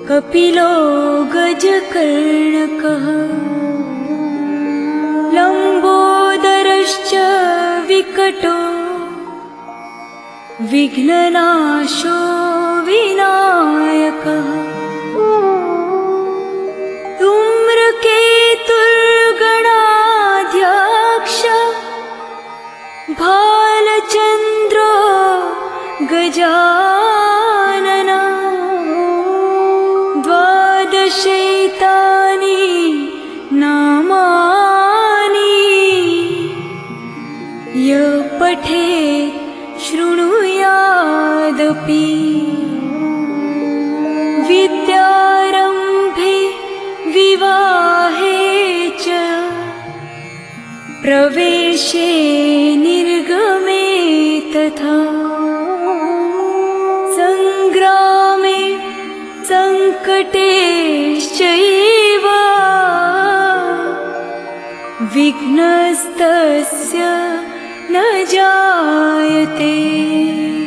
कपिलो गजकर्णकः लम्बोदरश्च विकटो विघ्ननाशो विनायकः धूम्रकेतुर्गणाध्यक्ष भालचन्द्रो गजानन द्वादशैतानि नामानि य पठेत् शृणुयादपि विद्यारम्भे विवाहे च प्रवेशे निर्गमे तथा संग्रामे संकटेश्चैव विघ्नस्तस्य न जायते।